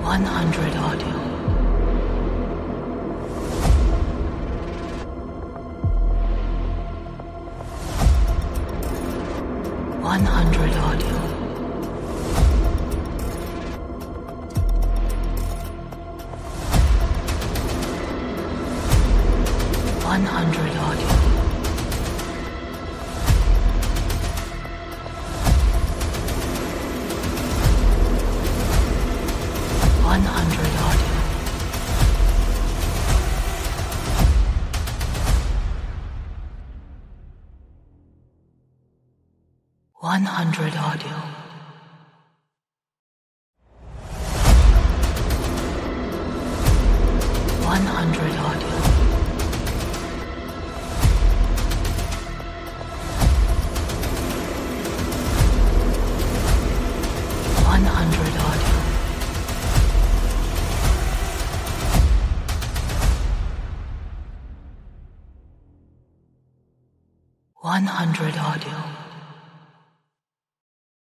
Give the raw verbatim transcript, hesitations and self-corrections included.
one hundred audio. one hundred audio. one hundred audio. one hundred audio. one hundred audio. one hundred audio. one hundred audio. one hundred audio.